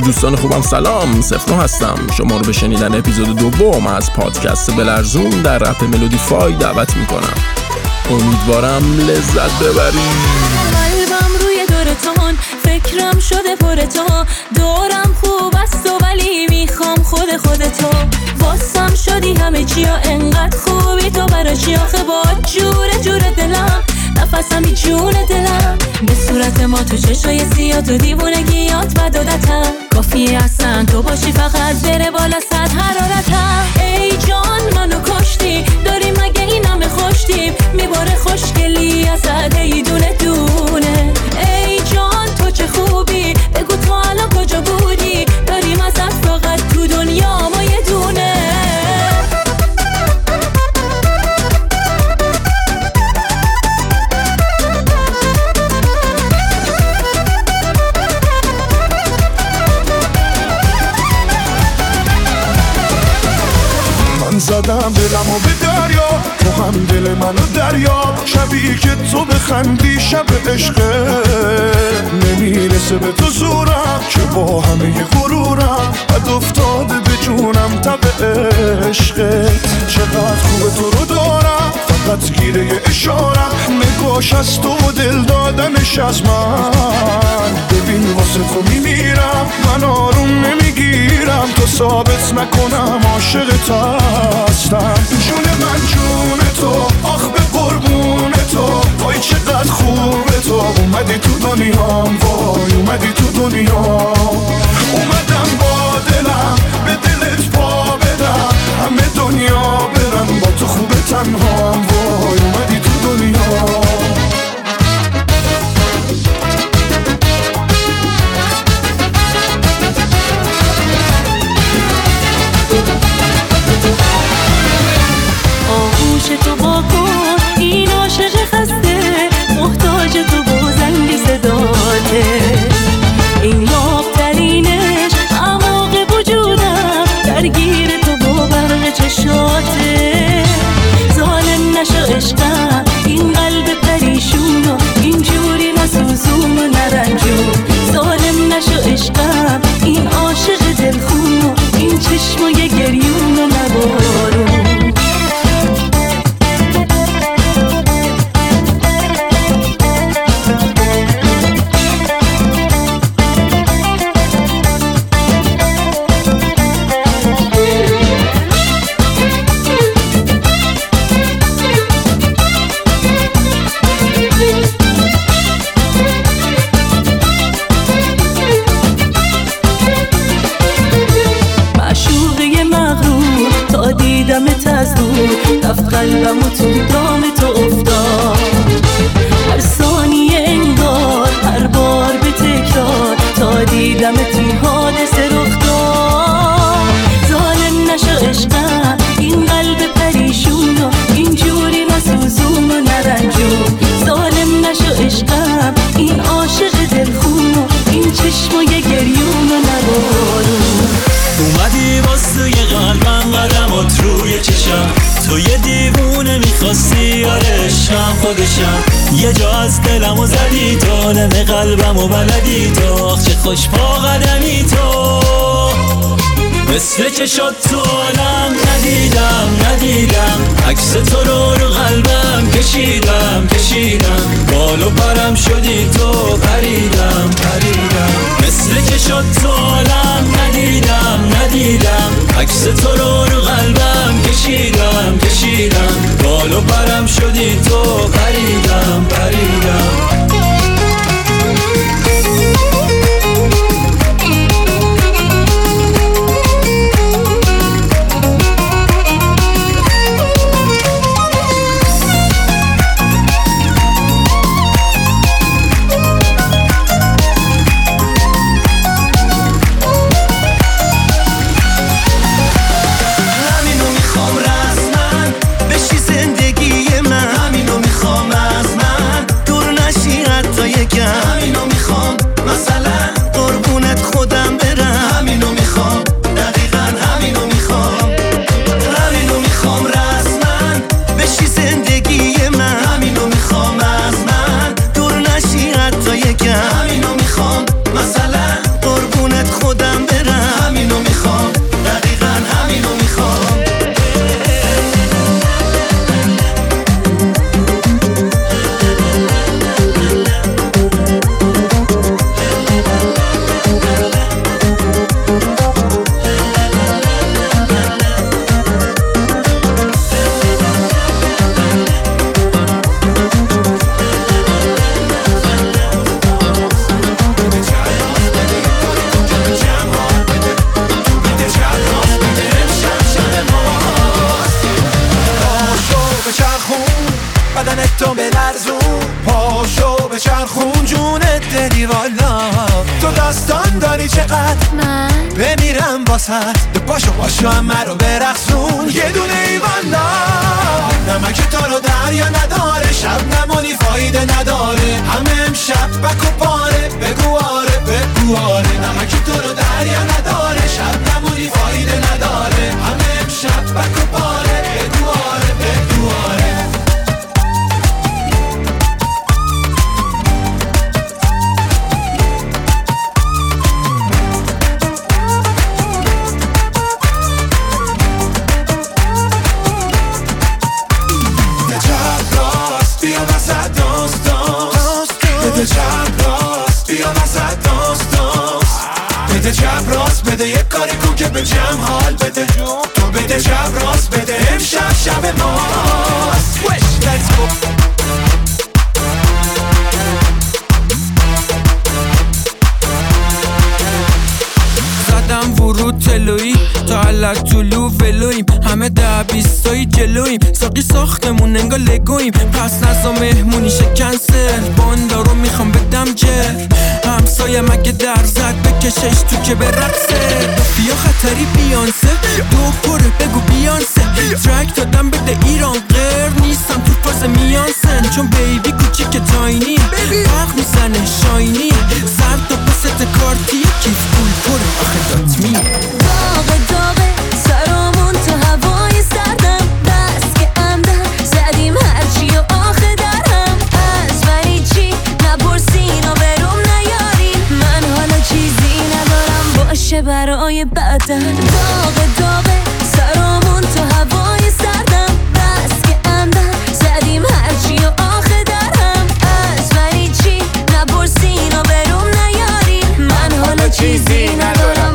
دوستان خوبم سلام، سفنو هستم. شما رو به شنیدن اپیزود دوم از پادکست بلرزون در اپ ملودیفای دعوت میکنم. امیدوارم لذت ببرید. قلبم روی دورتان، فکرم شده پرتان، دورم خوب است و ولی میخوام خودتو. واسم شدی همه چیا، انقدر خوبی تو برای چی؟ آخه با جور دلم، نفسمی جون دلم. به صورت ما تو چشای سیاه، تو دیوونگیات و دادتم. کافیه اصلا تو باشی فقط بره بالا صد حرارتم. ای جان منو کشتی، داری مگه این همه خوشتیم؟ میباره خوشگلی ازت ای دونه دونه. ای جان تو چه خوبی، بگو تو الان کجا بودی؟ داریم ازت فقط تو دنیا ما یه دونه. زدم دلمو به دریا، تو هم دل منو دریا. شبیه که تو بخندی شب عشقه، نمیرسه به تو زورم که با همه غرورم بد افتاده به جونم تب عشقت. چقدر خوبه تو رو دارم، فقط گیره اشارم. نگاش از تو و دل دادنش از من. ببین واسه تو میمیرم، من آروم نمیگیرم تا ثابت نکنم عاشقت هستم. جون من جون تو، آخ به قربون تو. وای چقدر خوبه تو، اومدی تو دنیام. وای اومدی تو دنیام. اومدم با دلم به دلت پا بدم، همه دنیا برم با تو خوبه تنهام. وای اومدی تو دنیام. آغوش تو با کن، این عاشق خسته، محتاج تو با زنگ صداته. این لابترینش اعماق وجودم، درگیر تو با برق چشاته. ظالم نشو عشقم، این قلب پریشون و این جوری نسوزون و نرنجون. ظالم نشو عشقم، این عاشق دلخون و این چشمای گریون و نبارون. دیدمت از دور، رفت قلبم و تو دام تو افتاد. هر ثانیه انگار، هر بار به تکرار، تا دیدمت این حادثه رخ داد. ظالم نشو عشقم، این قلب پریشون و این جوری نسوزون و نرنجون. ظالم نشو عشقم، این عاشق دلخون و این چشمای گریون و نبارون. اومدی واسه قلبم، قدمات روی چشم. تو یه دیوونه میخواستی، آره عشقم خودشم. یه جا از دلمو زدی تو، نم قلبمو بلدی تو. آخ چه خوش پا قدمی تو، مثل چشات تو عالم ندیدم. عکس تو رو قلبم کشیدم. بال و پرم شدی تو، پریدم. مثل چشات تو عالم ندیدم. عکس تو رو قلبم کشیدم. بال و پرم شدی تو، پریدم. همینو بلرزون، پاشو به چرخون جونت دلی والا. تو داستان داری چقدر من بمیرم واسد، پاشو همه رو برقصون یه دونه ای والا. نمک تو رو دریا نداره، شب نمونی فایده نداره، همه امشب بک و پاره. بگو آره بگو آره، نمک تو رو دریا نداره، شب نمونی فایده نداره، همه امشب بک و پاره. بگو آره بگو آره. بده چپ راست بیا وسط بده چپ راست بده یک کاری کن که به جمع حال بده. تو بده چپ راست بده امشب شب ماست. Let's go. زدم ورود تلویی تا علت طلو ولویم، همه 10-20 جلویم، ساقی ساختمون انگا لگویم. پس نزا مهمونی شکنسل، باندارو میخوام بدم جل، همسایه مگه در زد بکشش تو که برقصه. بیا خطری بیانسه دو پره بگو بیانسه، ترک دادم بده ایران غیر نیستم تو فاز میانسن، چون بیبی کوچیک تاینی برق میزنه شاینی، سر تا پست کارتی کیف پول پره آخه دات می داغه سرامون تو هوای سردم، بس که اندر زدیم هرچی و آخه درهم. از منی چی نپرسین و بروم نیارین، من حالا چیزی ندارم باشه برای بعدن. داغه سرامون تو هوای سردم، بس که اندر زدیم هرچی و آخه درهم. از منی چی نپرسین و بروم نیارین، من حالا چیزی ندارم.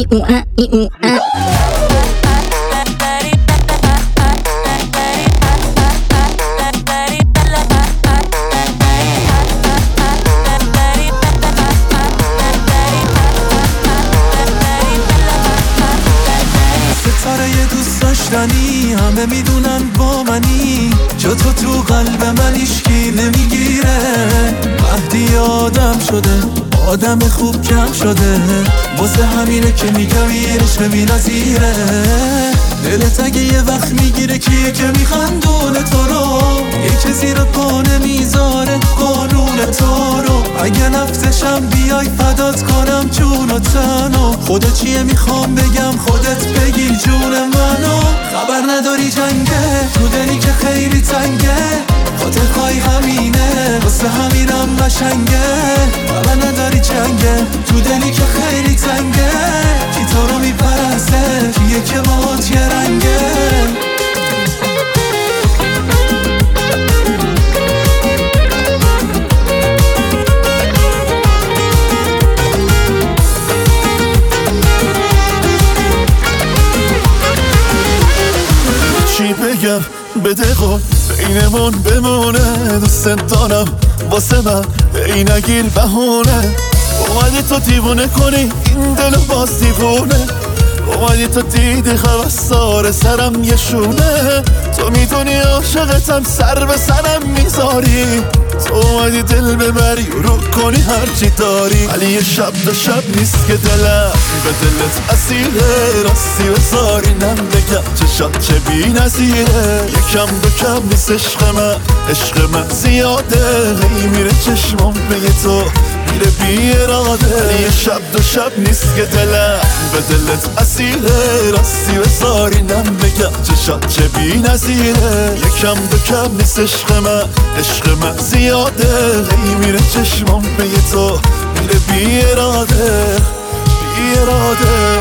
ستاره یه دوست داشتنی، همه میدونن با منی، جا تو قلب من هیچکی نمیگیره. مهدی آدم شده آدم خوب کم شده، واسه همینه که میگم یه عشق بی‌نظیره. دلت اگه یه وقت میگیره کیه که میخندونه تو رو، یکی زیر پا نمیذاره قانون تو رو. اگه نفتشم بیای فدات کنم جون و تنو، خودت چیه میخوام بگم خودت بگی جون منو. خبر نداری جنگه تو دلی که خیلی تنگه، خاطر خواهی همینه واسه همینم قشنگه. خبر نداری جنگه تو دلی که خیلی تنگه، کی تو رو میپرسته کیه که باهات یه رنگه. چی بگم بده قول بینمون بمونه، دوست دارم واسه من ای نگیر بهونه. اومدی تو دیوونه کنی این دلو باز دیوونه، اومدی تو دیدی خواستار سرم یه شونه. تو میدونی عاشقتم سر به سرم میذاری، تو اومدی دل ببری رو کنی هرچی داری. ولی یه شب دو شب نیست که دلم به دلت اسیره، راستی بذاری نم بگم چشات چه بی نظیره. یکم دو کم نیست عشق من زیاده، هی میره چشمام به تو میره بی اراده. ولی یه شب دو شب نیست که دلم به دلت اسیره، راستی بذاری نم بگم چشات چه بی نظیره. یکم دو کم نیست عشق من زیاده، هی میره چشمام به تو میره بی اراده بی اراده.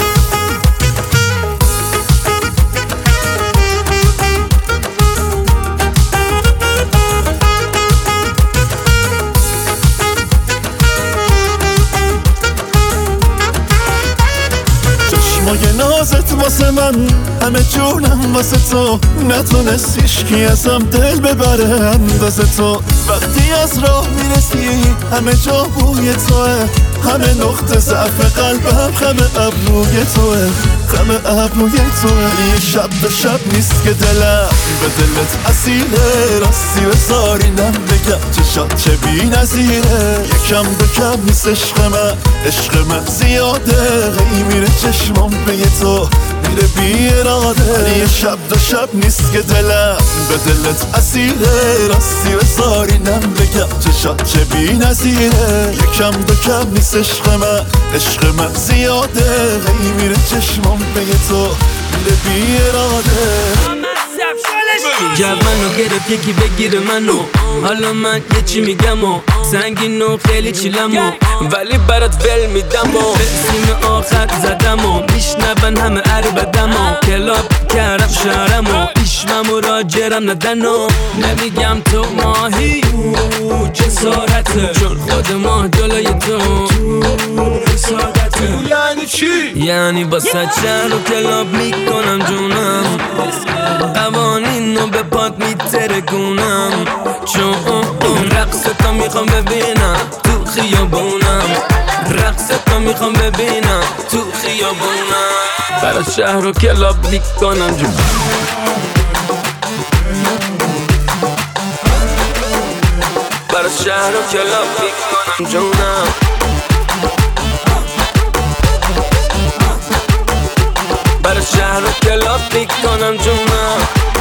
چشمای نازت واسه من همه جونم واسه تو، نتونست هیچکی ازم دل ببره اندازه تو. وقتی از راه میرسی همه جا بوی توه، همه نقطه ضعف قلبم همه ابروی توه. خم ابروی تو یه شب تا شب نیست که دلم به دلت اسیره، راستی بذارینم بگم چشات چه بی نظیره. یکم دو کم نیست عشق من زیاده، غی میره چشمام به تو میره بی اراده. یه شب دو شب نیست که دلم به دلت اسیره، راستی بذارینم بگم چشات چه بی نظیره. یکم دو کم نیست عشق من زیاده، غی میره چشمام به تو میره بی اراده. جو منو گرفت یکی بگیره منو، حالا من یه چی میگم و سنگین و خیلی چیلم و ولی برات ول میدم و به سیم آخر زدم و میشنبن همه عربدم و کلاب کردم شهرم و ایشمم و راجرم ندن و نمیگم تو ماهی جسارته، چون خود ما جلوی تو سادته. یعنی چی؟ یعنی با سچر و کلاب میکنم جونم، قوانین رو به پات میترکونم، چون رقصتا میخوام ببینم تو خیابونم، رقصتا میخوام ببینم تو خیابونم. برای شهر و کلاب میکنم جونم، برای شهر و کلاب میکنم جونم. برای شهر و کلاب میکنم جونم.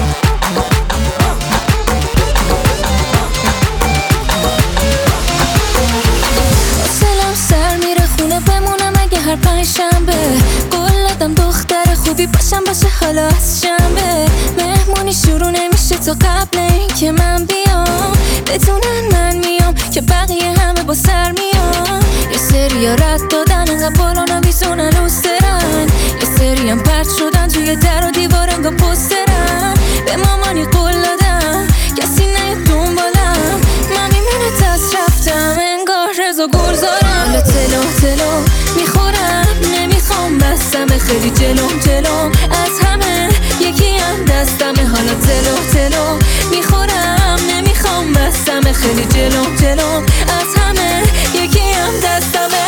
حوصلم سر میره خونه بمونم اگه هر پنجشنبه، قول دادم دختر خوبی باشم باشه حالا از شنبه. مهمونی شروع نمیشه تا قبل این که من بیام، بدونن من میام که بقیه همه با سر میام. یه سری ها رد دادن انقدر بالا نمیزونن اوسترن، یه سری هم پرد شدن توی در و دیوار انگا پسترن. به مامانی قول دادم کسی نیاد دنبالم، من میمونه دست رفتم انگار رضا گلزارم. حالا تلو میخورم نمیخوام بستم خیلی جلوم از همه یکی هم دستمه. حالا تلو میخورم نمیخوام بستم خیلی جلوم از همه یکی هم دستمه.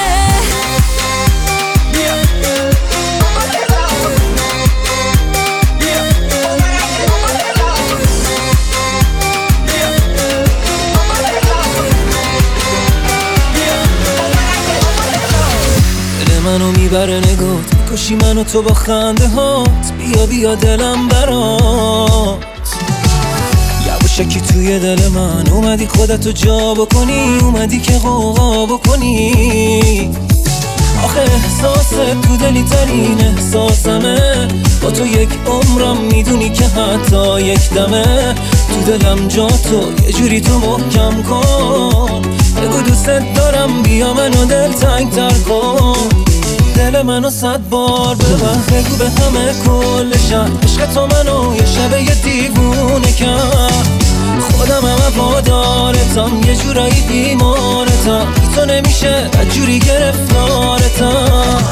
منو میبره نگات، میکشی منو تو با خنده هات، بیا دلم برات. یواشکی توی دل من اومدی خودتو جا بکنی، اومدی که غوغا بکنی. آخه احساست تو دلی ترین احساسمه، با تو یک عمرم میدونی که حتی یک دمه. تو دلم جا تو یه جوری تو محکم کن، بگو دوست دارم بیا منو دل تنگ تر کن. دل منو 100 بار ببر، بگو به همه کلشن عشق تو منو یه شبه یه دیوونه کرد. خودم همه وادارتم یه جورایی بیمارتم، بی تو نمیشه بدجوری گرفتارتم.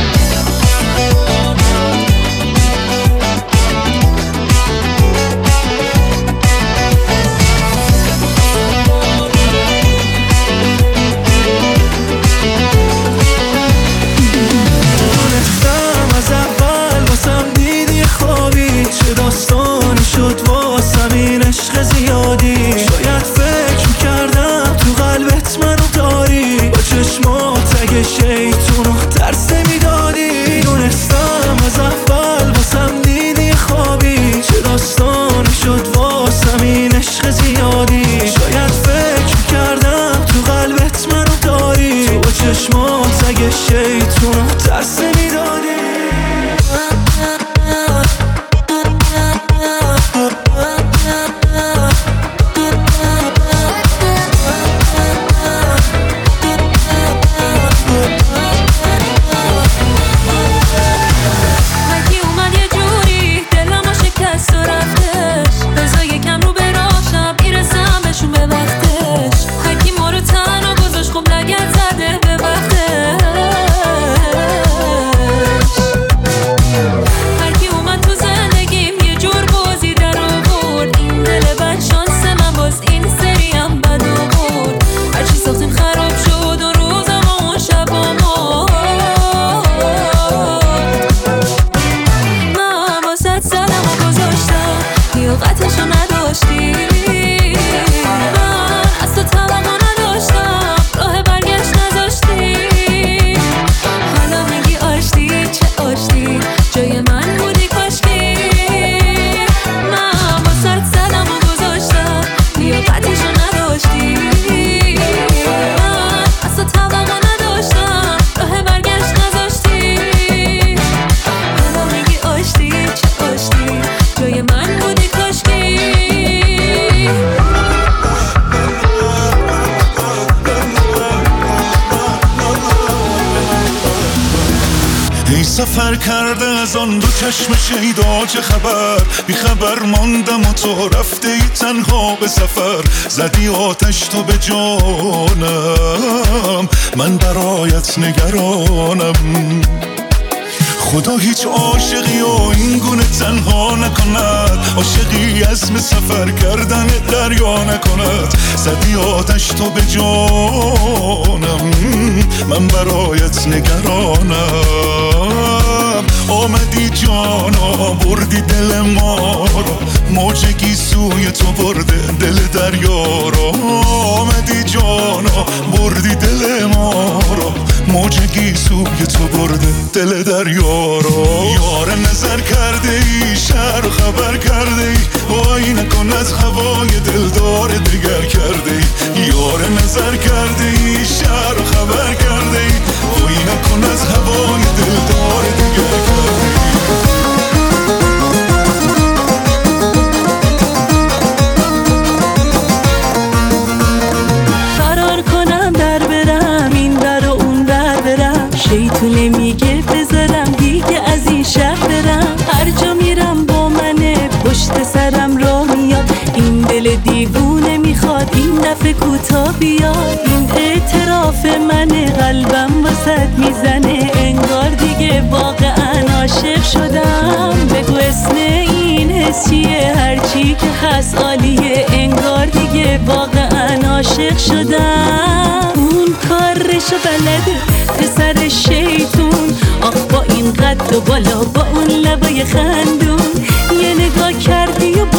چه داستانی شد واسم این عشق زیادی، شاید فکر میکردم تو قلبت منو داری، با چشمات اگه شیطونو ترس سفر کرده از آن دو چشم شیدا چه خبر؟ بی خبر ماندم و تو رفته ای تنها به سفر. زدی آتش تو به جانم، من برایت نگرانم. خدا هیچ عاشقی و این گونه تنها نکند، عاشقی عزم سفر کردن دریا نکند. زدی آتش تو به جانم، من برایت نگرانم. آمدی جانا بردی دل ما را، موج گیسوی تو برده دل دریا را. آمدی جانا بردی دل ما را، موج گیسوی تو برده دل دریا را. یار نظر کرده ای، شهر خبر کرده ای، وای نکن از هوای دلدار دگر کرده ای. یار نظر کرده ای، شهر خبر کرده ای، وای نکن از هوای دلدار دگر کرده ای. شیطونه میگه بذارم دیگه از این شهر برم. هر جا میرم با منه، پشت سرم راه میاد. این دل دیوونه میخواد این دفعه کوتاه بیاد. این اعتراف منه، قلبم واسط میزنه. انگار دیگه واقعا عاشق شدم. بگو اسم این حس چیه؟ هرچی که هست عالیه. انگار دیگه واقعا عاشق شدم. اون کارشو بلده پسر شیطون، آخ با این قد و بالا، با اون لبای خندون. یه نگاه کردی و